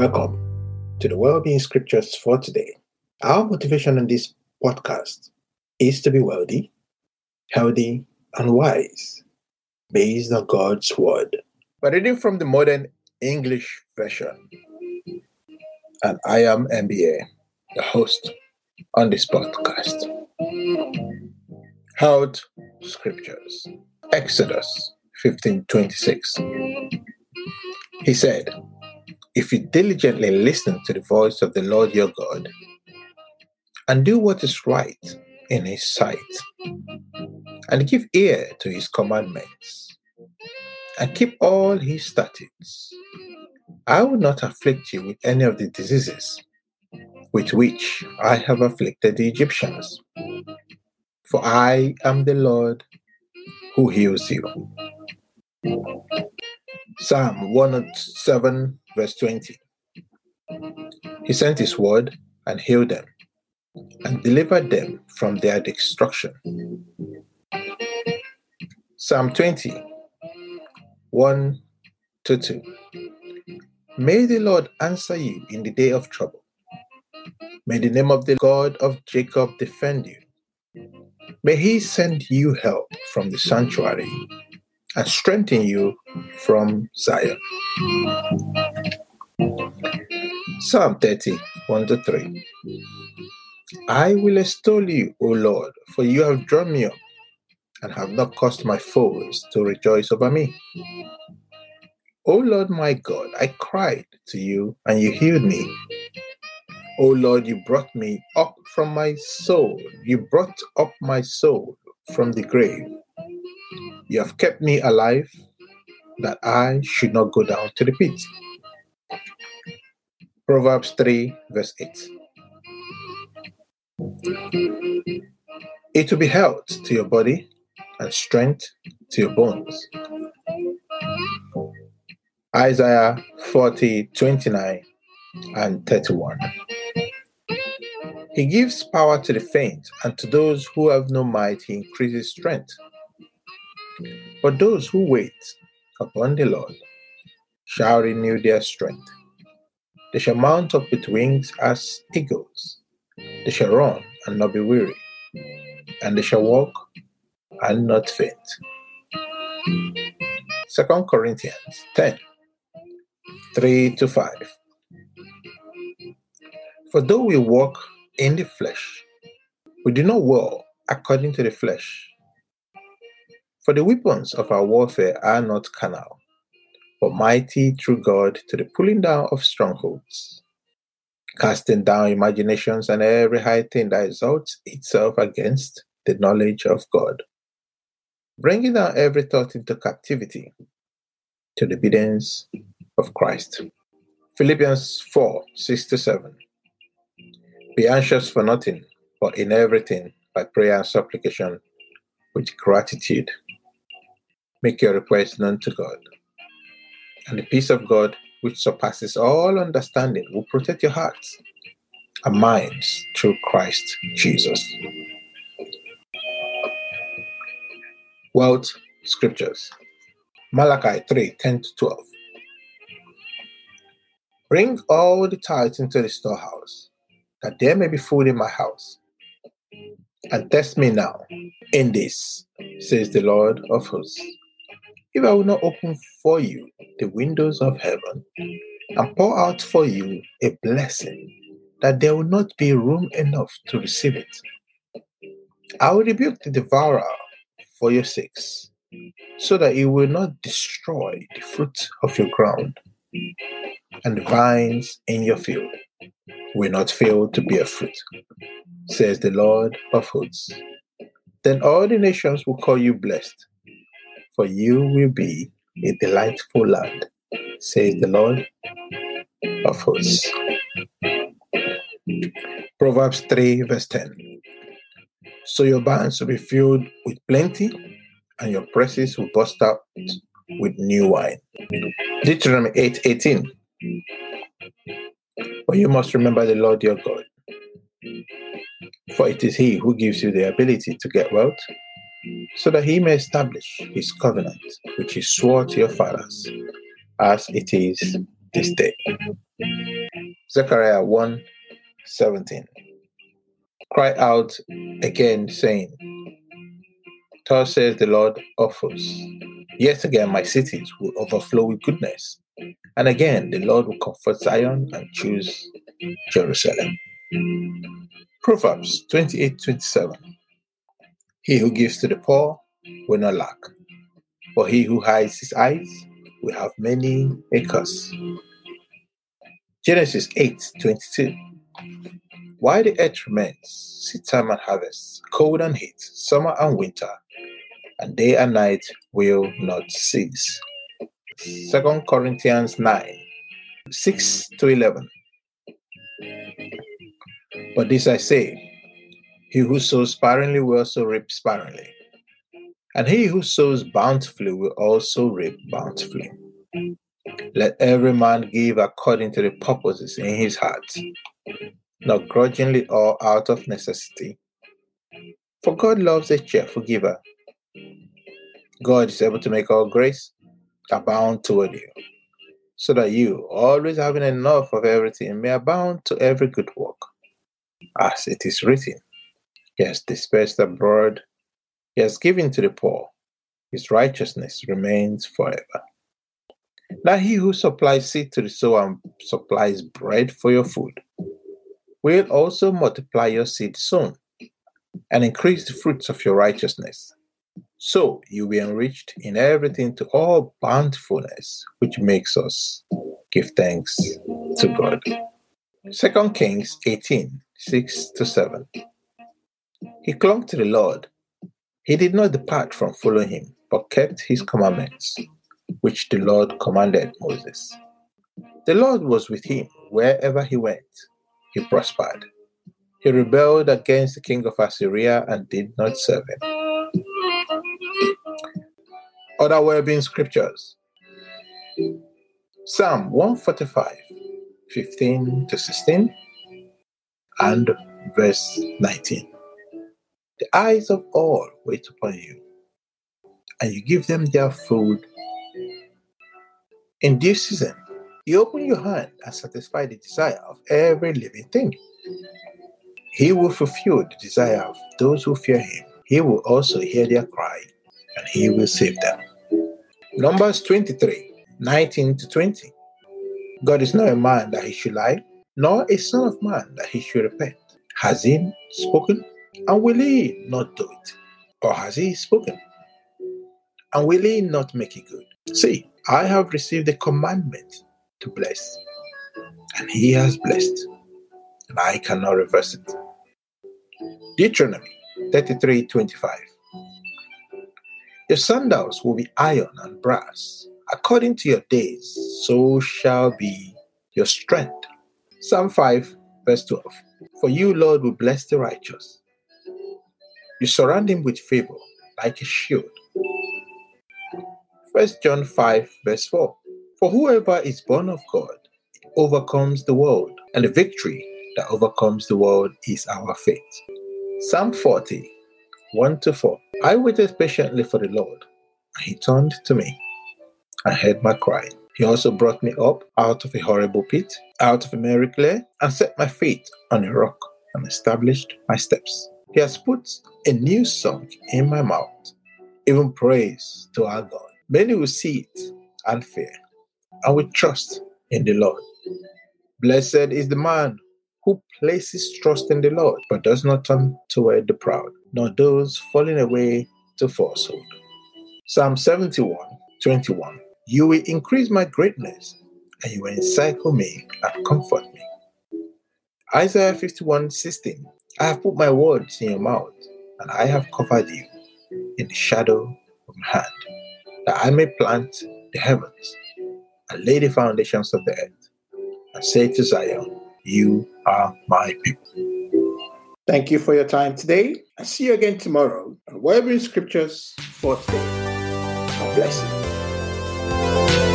Welcome to the Wellbeing Scriptures for today. Our motivation on this podcast is to be wealthy, healthy, and wise, based on God's Word. We're reading from the Modern English Version, and I am MBA, the host on this podcast. Health Scriptures, Exodus 15:26. He said, "If you diligently listen to the voice of the Lord your God, and do what is right in his sight, and give ear to his commandments, and keep all his statutes, I will not afflict you with any of the diseases with which I have afflicted the Egyptians, for I am the Lord who heals you." Psalm 107 verse 20. He sent his word and healed them, and delivered them from their destruction. Psalm 20, 1-2. May the Lord answer you in the day of trouble. May the name of the God of Jacob defend you. May he send you help from the sanctuary and strengthen you from Zion. Psalm 30, 1-3. I will extol you, O Lord, for you have drawn me up and have not caused my foes to rejoice over me. O Lord my God, I cried to you and you healed me. O Lord, you brought me up from my soul. You brought up my soul from the grave. You have kept me alive, that I should not go down to the pit. Proverbs 3 verse 8. It will be health to your body and strength to your bones. Isaiah 40:29-31. He gives power to the faint, and to those who have no might he increases strength. But those who wait upon the Lord shall renew their strength. They shall mount up with wings as eagles. They shall run and not be weary, and they shall walk and not faint. 2 Corinthians 10:3-5. For though we walk in the flesh, we do not war according to the flesh. For the weapons of our warfare are not carnal, but mighty through God to the pulling down of strongholds, casting down imaginations and every high thing that exalts itself against the knowledge of God, bringing down every thought into captivity to the obedience of Christ. Philippians 4:6-7. Be anxious for nothing, but in everything, by prayer and supplication, with gratitude, make your requests known to God. And the peace of God, which surpasses all understanding, will protect your hearts and minds through Christ Jesus. Wealth Scriptures. Malachi 3:10-12. Bring all the tithes into the storehouse, that there may be food in my house. And test me now in this, says the Lord of hosts, if I will not open for you the windows of heaven and pour out for you a blessing, that there will not be room enough to receive it. I will rebuke the devourer for your sakes, so that it will not destroy the fruit of your ground, and the vines in your field will not fail to bear fruit, says the Lord of hosts. Then all the nations will call you blessed, for you will be a delightful land, says the Lord of hosts. Proverbs 3 verse 10. So your barns will be filled with plenty, and your presses will burst out with new wine. Deuteronomy 8:18. But you must remember the Lord your God, for it is he who gives you the ability to get wealth, so that he may establish his covenant, which he swore to your fathers, as it is this day. Zechariah 1:17. Cry out again, saying, Thus says the Lord of hosts, yet again my cities will overflow with goodness, and again the Lord will comfort Zion and choose Jerusalem. Proverbs 28:27. He who gives to the poor will not lack, but he who hides his eyes will have many acres. Genesis 8:22. While the earth remains, seed time and harvest, cold and heat, summer and winter, and day and night will not cease. 2 Corinthians 9:6-11. But this I say, he who sows sparingly will also reap sparingly, and he who sows bountifully will also reap bountifully. Let every man give according to the purposes in his heart, not grudgingly or out of necessity. For God loves a cheerful giver. God is able to make all grace abound toward you, so that you, always having enough of everything, may abound to every good work. As it is written, He has dispersed abroad, He has given to the poor, His righteousness remains forever. Now he who supplies seed to the sower and supplies bread for your food will also multiply your seed sown and increase the fruits of your righteousness. So you will be enriched in everything to all bountifulness, which makes us give thanks to God. 2 Kings 18:6-7. He clung to the Lord. He did not depart from following him, but kept his commandments, which the Lord commanded Moses. The Lord was with him wherever he went. He prospered. He rebelled against the king of Assyria and did not serve him. Other well-being scriptures. Psalm 145:15-16 and verse 19. The eyes of all wait upon you, and you give them their food in due season. You open your hand and satisfy the desire of every living thing. He will fulfill the desire of those who fear him. He will also hear their cry, and he will save them. Numbers 23:19-20. God is not a man that he should lie, nor a son of man that he should repent. Has he spoken, and will he not do it? Or has he spoken, and will he not make it good? See, I have received a commandment to bless, and he has blessed, and I cannot reverse it. Deuteronomy 33:25. Your sandals will be iron and brass. According to your days, so shall be your strength. Psalm 5:12. For you, Lord, will bless the righteous. You surround him with favor like a shield. 1 John 5:4. For whoever is born of God overcomes the world, and the victory that overcomes the world is our faith. Psalm 40:1-4. I waited patiently for the Lord, and he turned to me and heard my cry. He also brought me up out of a horrible pit, out of a merry clay, and set my feet on a rock and established my steps. He has put a new song in my mouth, even praise to our God. Many will see it and fear, and will trust in the Lord. Blessed is the man who places trust in the Lord, but does not turn toward the proud, nor those falling away to falsehood. Psalm 71:21. You will increase my greatness, and you will encircle me and comfort me. Isaiah 51:16. I have put my words in your mouth, and I have covered you in the shadow of my hand, that I may plant the heavens and lay the foundations of the earth, and say to Zion, you are my people. Thank you for your time today. I'll see you again tomorrow on Wellbeing Scriptures for Today. God bless you.